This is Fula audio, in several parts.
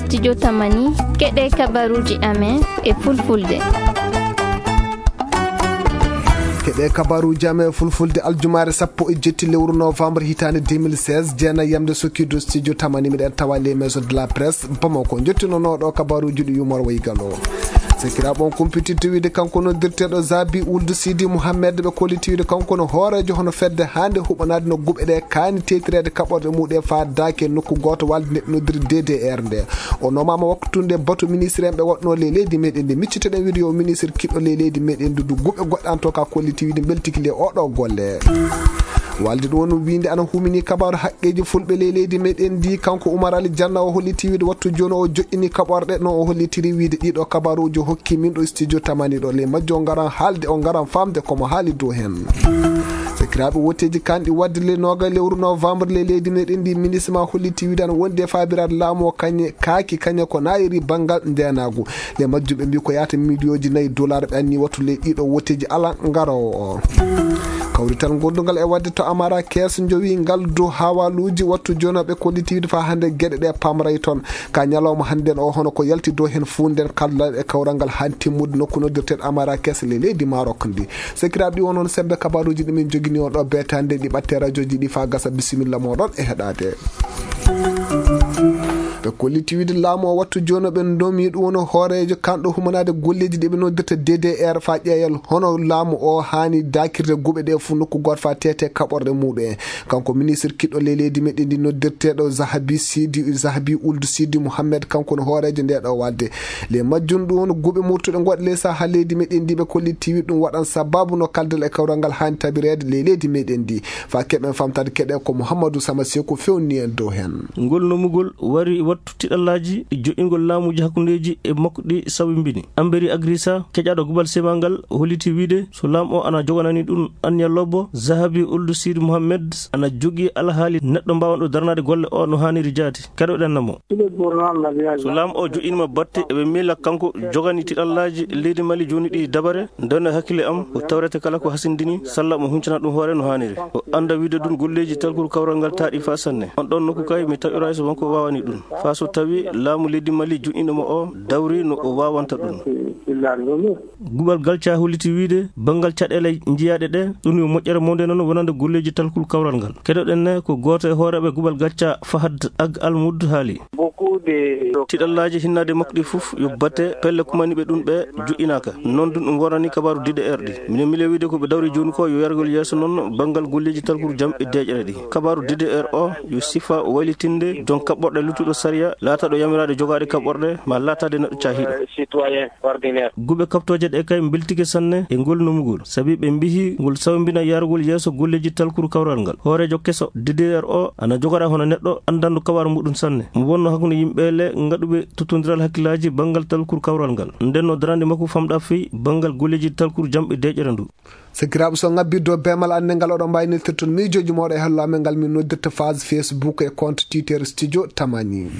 studio Tamani keɗe kabaruji amen e fulfulde. keɓe kabaruji amen fulfulde aljumare 17 lewru novembre hitande 2016 jeena yamde sokkido studio Tamani miɗen tawa les maisons de la presse Bamako jottinonoɗo kabaruji ɗi yumor waygalo sekiraɓon compétiteur wiide kanko noddirteɗo Zabi Ould Sidi Mouhamed ɓe kolliti wiide kanko no hoorejo hono fedde hande huɓanade no guɓe ɗe kaani tetirede kaɓorde muɗe fa dake nokku goto walde neɗɗo noddiri DDR nde o nomama waktude batu ministre en ɓe waɗno le leydi meɗen ndi micciteɗen wiide yo ministre kiɗɗo le leydi meɗen ndudu guɓe goɗɗanto ka kolliti wiide beltiki le oɗo golle walde ɗon wiinde ana humini kabaru haqqeji fulɓe le leydi meɗen ndi kanko Oumar Ali Dianna o holliti wiide wattu joni o joƴƴini kaɓorɗe no o hollitiri wiide ɗiɗo kabaruji hokki min ɗo studio Tamani ɗo le majjo garan haalde o garan famde komo haali dow hen sekiraɓe woteji kanɗi wadde le noga lewru novembre le leydi meɗen ndi ministre ma holliti wiide ana wondi e fabirade laamu o kañe kaaki kañe ko nayiri banggal ndenagu le majjum ɓe mbi ko yata millioji 4 dollar ɓe anni wattu le ɗiɗo woteji ala garowo o kawrital gondugal e wadde to amara kees jowi ngal do hawaluji wattu jonoɓe kollitiwde fa hande gueɗe ɗe pamray toon ka ñalawma hannden o hono ko yalti do hen funden kala e kawral ngal han timmude nokku noddirteɗo amara kees le leydi Maroc ndi sekiraɓe ɗi wonon sembe kabaruji ɗimin jogini on ɗo betande ɗi ɓatte radio ji ɗi fa gasa bisimilla moɗon e heɗade ɓe kolliti wiide laamu o wattu joni ɓe domi ɗum woni hoorejo kanɗo humanade golleji ɗi ɓe noddirta DDR fa ƴeeyal hono laamu o hani dakirde guɓe ɗe fu nokku goto fa tete kaɓorɗe muɗum kanko ministre kiɗɗo le leydi meɗen ndi noddirteɗo Zahabi Ould Sidi Mouhamed kanko no hoorejo ndeɗo walde le majjum ɗum woni guɓe murtuɗe goɗɗe sa ha leydi meɗen ndi ɓe kolliti wiide ɗum waɗan sababu no kaldal e kawral ngal hani tabirede le leydi meɗen ndi fa keɓen famtade keɗe ko Mouhamadou Sama Seko fewni en dow hen ngol nomugol wari wattu tiɗallaji joƴƴingol laamuji hakkundeji e makko ɗi sawimbini Amberi Agrissa keƴaɗo gubal sema ngal holliti wiide so laam o ana joganani ɗum Anya Lobbo Zahabi Ould Sidi Mouhamed ana jogui alhaali neɗɗo mbawanɗo darnade golle o no haniri jaati kaɗoɗennamo so laam o joƴinima batte eɓe miila kanko jogani tiɗallaji leydi Mali joni ɗi dabare ndenne hakkille am o tawrete kala ko hasindini salla mo huncana ɗum hoore no haniri o anda wiide ɗum golleji talkol kawral ngal taaɗi fa sanne on ɗon nokku kay mi taƴora so wonko wawani ɗum fa so tawi laamu leydi Mali joƴinimo o dawri no o wawanta ɗum gubal galca holliti wiide banggal caɗele jiyaɗe ɗe ɗum yo moƴƴere monde noon wonande golleji talkol kawral ngal keɗoɗen ne ko goto e hooreɓe gubal gacca Fahad Ag Almoud haali tiɗallaji hinnade makko ɗi foof yo batte pelle kumaniɓe ɗum ɓe joƴinaka noon ɗum wonani kabaru DDR ɗi minen mile wiide koɓe dawri joni ko yo yargol yeeso noon banggal golleji talkol jamɓe deƴƴere ɗi kabaru DDR o yo sifa waylitinde jon kaɓɓorɗe luttuɗo saria laata ɗo yamirade jogaɗe kaɓɓorɗe ma laatade neɗɗo cahiɗo guɓe kaptoje ɗe kay beltike sanne e ngol nomugol saabi ɓe mbihi ngol sawbina yarugol yeeso golleji talkuru kawral ngal hoorejo keso DDR o ana jogoɗa hono neɗɗo andandu kabaru muɗum sanne mo wonno hakkude yimɓe le gaɗuɓe tottodiral hakkillaji banggal talkuru kawral ngal ndenno darande makko famɗa feyi banggal golleji talkuru jamɓe deƴƴere ndu sekiraɓe so ngabbiddo bemal andengal oɗo mbaynirtir toon miijoji moɗo e hello amen ngal min noddirta phase Facebook e compte Twitter studio Tamani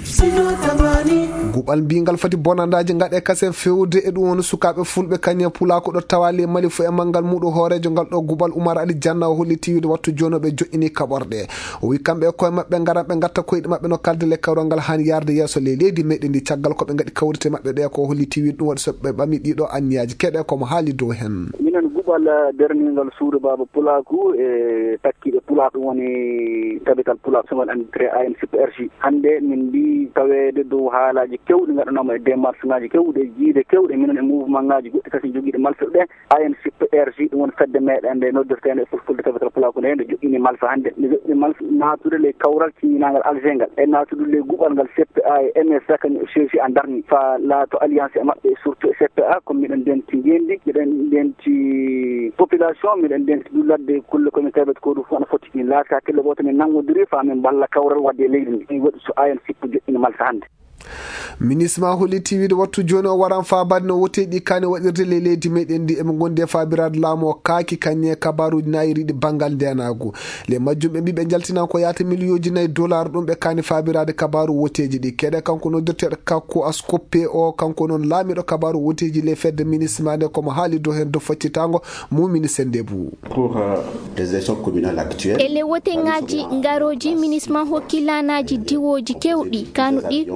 guɓal mbingal fati bonandaji gaɗe kase fewde e ɗum woni sukaɓe fulɓe kañe pulako ɗo tawali Mali fo e mangal muɗum hoorejo ngal ɗo guɓal Oumar Ali Dianna o holliti wiide wattu joni ɓe joƴƴini kaɓorɗe o wi kamɓe e koye mabɓe garan ɓe gatta koyɗe mabɓe no kaldele kawral ngal hani yarde yeeso le leydi meɗen ndi caggal koɓe gaɗi kawrite mabɓe ɗe ko holliti wiide ɗum waɗi soɓe ɓami ɗiɗo anniyaji keɗe komo haali dow hen walla dernigal suudu baba pulaku e takkiɓe pulak ɗum woni tabital pulak sogal anditre ANCPRJ hande min mbi tawede dow haalaji kewɗi gaɗanoma e démarche ngaji kewɗe e jiide kewɗe minen e mouvement ngaji goɗɗi kasi joguiɗe malfeɗe ɗe ANCPRJ ɗum woni fedde meɗen nde noddirtede e fulfulde tabital pulaku nde nde joƴƴini malfa hande nde joƴƴini malfa natude le kawral timminagal alger ngal e natude le guɓal ngal CPA e MSA kañum cherchi a darni fa laato alliance e mabɓe surtout CPA comme miɗen ndenti ngendi miɗen ndenti population miɗen ndenti ɗulladde kulle komin tawete ko ɗum fof ana foti ni laata hakkille goto min nangodiri fa min balla kawral wadde leydi ndi waɗi so ayen sippo joƴƴini malta hande ministre ma holliti wiide wattu joni o waran fabade no woteɗi kane waɗirde le leydi meɗen ndi eɓe gondi e fabirade laamu o kaaki kañe kabaruji nayiriɗi banggal ndenagu le majjum ɓe mbi ɓe jaltinan ko yata millioji 4 dollar ɗum ɓe kani fabirade kabaru woteji ɗi keɗe kanko noddirteɗo kakko askoppe o kanko noon laamiɗo kabaru woteji le fedde ministre ma nde komo haali dow hen do faccitago mumini sende bou pour des élections communales actuelles ele wote ngaji ngaroji ministre ma hokki lanaji diwoji kewɗi kanuɗi waɗude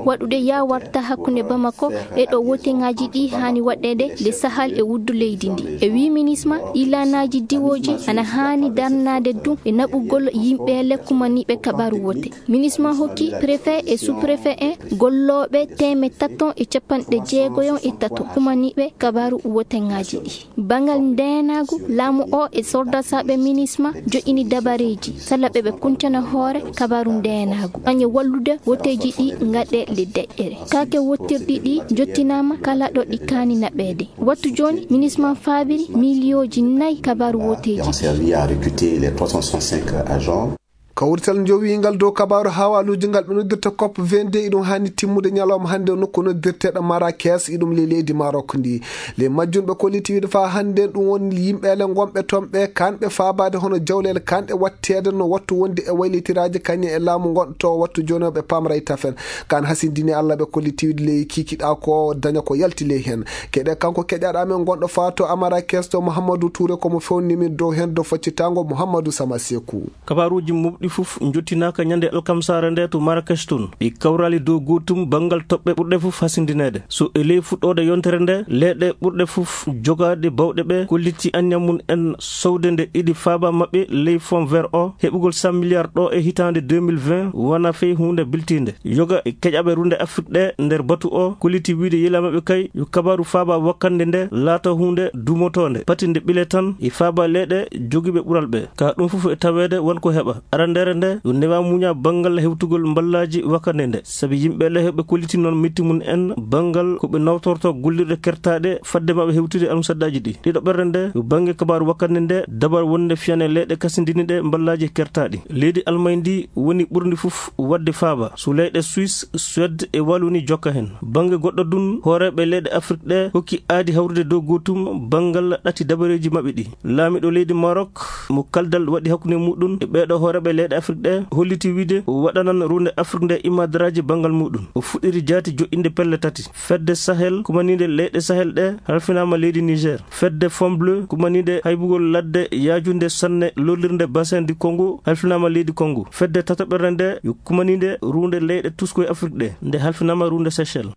ya warta hakkunde Bamako e ɗo woteŋaji ɗi hani waɗede le sahal e wuddu leydi ndi e wi ministre ilanaji diwoji ana hani darnade dum e naɓugol yimɓe lekkumaniɓe kabaru wote. Ministre hokki préfet e sous-préfet golloɓe teme taton e capanɗe jeegoyon e taton kumaniɓe kabaru woteŋaji ɗi. Bangal ndenagu laamu o e sordasaɓe ministre joƴini dabareji salaɓe ɓe kuncana hoore kabaru ndenagu anye wallude woteji ɗi ngaɗe le deƴƴere. Kake wottirɗi ɗi jottinama kala ɗo ɗi kani naɓede. Wattu joni ministre fabiri milioji 4 kabaru woteji. Servi à recruter les 365 agents. kawrital jowingal dow kabaru hawaluji ngal ɓe noddirta COP 22 iɗum hanni timmude ñalawma hande nokku noddirteɗo Marrakech iɗum le leydi Maroc ndi le majjunɓe kollitiwiɗe fa hande ɗum woni yimɓele gonɓe toon ɓe kanɓe fabade hono jawlele kanɗe wattede no wattu wonde e waylitiraji kañum e laamu gonɗo wattu joni ɓe pamray tafen kan hasindini Allah ɓe kollitiwiɗe le kikiɗa ko daña ko yalti ley hen keɗe kanko keƴaɗa men gonɗo fato Marrakech to Mouhamadou Touré komo fewnnimin dow hen do faccitango Mouhamadou Samasekou. kabaruji ɗi fof jottinaka ñande alkamsare nde to Marrakech tun ɗi kawrali dow gotum bangal toɓɓe ɓurɗe fof hasindinede so e ley fuɗɗode yontere nde leɗɗe ɓurɗe fof jogade bawɗe ɓe kolliti anniyam mum en sowde nde iɗi faaba mabɓe ley fond vert o heɓugol 100 milliards ɗo e hitande 2020 wona fey hunde biltinde yoga e keƴaɓe runde Afrique ɗe nder batu o kolliti wiide yilamaɓe kay yo kabaru faaba wakkande nde laata hunde dumotonde patinde ɓile tan e faaba leɗe jogiɓe ɓural ɓe ka ɗum fof e tawede wonko heɓa arandere nde yo newa muña bangal hewtugol mballaji wakkande nde sabi yimɓe le heɓe kolliti noon mitti mum en bangal koɓe nawtorto gollirɗe kertaɗe fadde maɓe hewtude almusaddaji ɗi ɗiɗo ɓerde nde yo banggue kabaru wakkande nde dabar wonde fiyane leyɗe kasindini ɗe mballaji kertaɗi leydi Almay ndi woni ɓurdi fof wadde faaba so leyɗe Suisse Suède e Wallonie jokka hen banggue goɗɗo dun hooreɓe leyɗe Afrique ɗe hokki aadi hawrude dow gotum bangal ɗati dabareji mabɓe ɗi laamiɗo leydi Maroc mo kaldal waɗi hakkude muɗum e ɓeɗo hooreɓe leyɗe Afrique ɗe holliti wiide o waɗanan runde Afrique nde imadaraji bangal muɗum o fuɗɗiri jaati joƴƴinde pelle tati fedde Sahel kumanide leyɗe Sahel ɗe halfinama leydi Niger fedde Fond Bleu kumanide haybugol ladde yajunde sanne lollirde bassin du Congo halfinama leydi Congo fedde tatoɓerde nde yo kumanide runde leyɗe tuskoye Afrique ɗe nde halfinama runde Seychelles.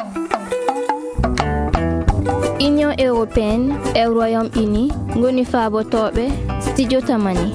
Union européenne e Royaume-Uni ngoni faabotoɓe studio tamani.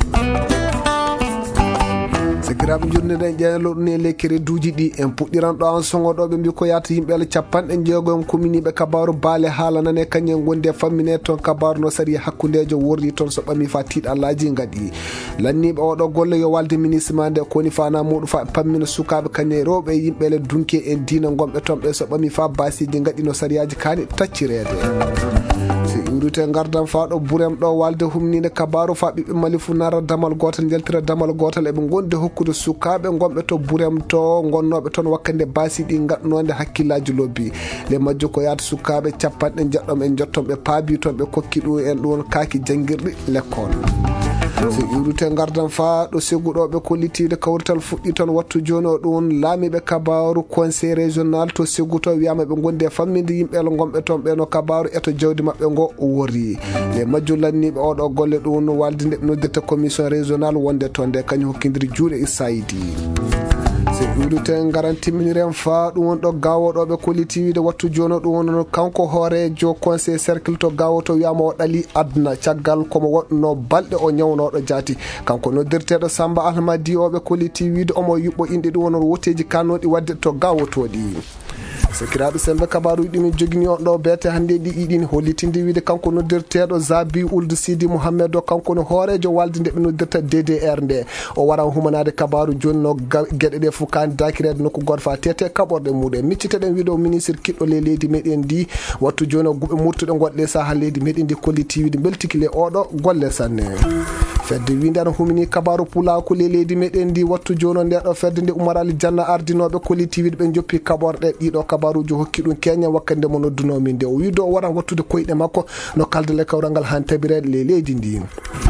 sekiraɓe jurniɗen ƴeeloɗon e lekkere duuji ɗi en puɗɗiran ɗo an sogoɗoɓe mbi ko yata yimɓele capanɗe jeegoyon kominiɓe kabaru baale haalanane kañum gondi e fammine toon kabaru no sari hakkudejo worri toon so ɓami fa tiiɗallaji gaɗi lanniɓe oɗo golle yo walde ministre ma nde koni fana muɗum fa pammina sukaɓe kañum e rewɓe yimɓele dunke en diina gonɓe toon ɓe so ɓami fa basiji gaɗi no sariyaji kani taccirede so iwrite gardan fa ɗo ɓuurem ɗo walde humnide kabaru fa ɓiɓɓe mali fu nara damal gotal jaltira damal gotal eɓe gondi hokkude sukaɓe gonɓe to ɓuurem to gonnoɓe toon wakkande basi ɗi gaɗnode hakkillaji lobbi le majjo ko yata sukaɓe capanɗe jaɗɗom en jotton ɓe paabi toon ɓe kokki ɗum en ɗum kaaki jangguirɗi l'école so iwrite gardan fa ɗo segguɗoɓe kollitide kawrital fuɗɗi toon wattu joni o ɗum laamiɓe kabaru conseil régional to segguto wiyama ɓe gondi e famminde yimɓele gonɓe toon ɓe no kabaru eto jawdi mabɓe ngo worri le majjo lanniɓe oɗo golle ɗum walde nde ɓe noddirta commission régional wonde toon nde kañum hokkidiri juuɗe e saydi so iwrite garan timminiren fa ɗum won ɗo gawoɗoɓe kollitiwide wattu joni ɗum won kanko hoorejo conseil cercle to gawoto wiyama o ɗali aduna caggal komo waɗno balɗe o ñawnoɗo jaati kanko noddirteɗo Samba Almadi oɓe kollitiwide omo yuɓɓo inde ɗum won woteji kannoɗi wadde to gawotoɗi sekiraɓe sembe kabaruji ɗimin jogini on ɗo beete hande ɗi ɗiɗini hollitinde wiide kanko noddirteɗo Zabi Ould Sidi Mouhamed o kanko no hoorejo walde nde ɓe noddirta DDR nde o waran humanade kabaru joni no gueɗe ɗe fof kani dakirede nokku goto fa tete kaɓorɗe muɗum micciteɗen wiide o ministre kiɗɗo le leydi meɗen ndi wattu joni o guɓe murtuɗe goɗɗe saha leydi meɗen ndi kollitiwide beltiki le oɗo golle sanne fedde winde ana humini kabaru pulaku le leydi meɗen ndi wattu joni nde ɗo fedde nde Oumar Ali Dianna ardinoɓe kollitiwide ɓe joppi kaɓorɗe ɗiɗo kabaruji hokki ɗum keña wakkande mo noddunomin nde o wiide o waran wattude koyɗe makko no kaldale kawral ngal han tabirede le leydi ndi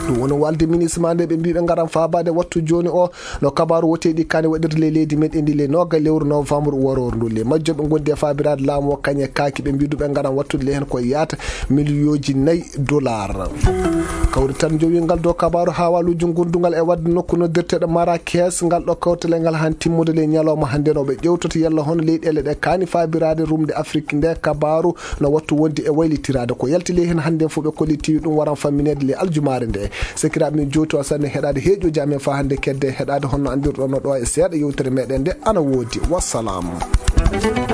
ɗum woni walde ministre ma nde ɓe mbi ɓe garan fabade wattu joni o no kabaru woteɗi kane waɗirde leydi meɗen ndi le noga lewru novembre woror ndu le majjo ɓe gondi e fabirade laamu o kañe kaki ɓe mbidu ɓe garan wattude le hen koye yaata millions $4 kawri tan jowingal dow kabaru ha waluji gondugal e wadde nokku noddirteɗo Marrakech ngal ɗo kawtele ngal han timmude le ñalawma hande no ɓe ƴewtoto yalla hono leyɗele ɗe kani fabirade rumde Afrique nde kabaru no wattu wondi e waylitirade ko yalti le hen hande fo ɓe kollitiwi ɗum waran famminede le aljumare nde sekiraɓe min jowti o sanne heɗade heeƴoji amen fa hande kedde heɗade honno andirɗo no ɗo e seeɗa yewtere meɗen nde ana woodi wassalamu.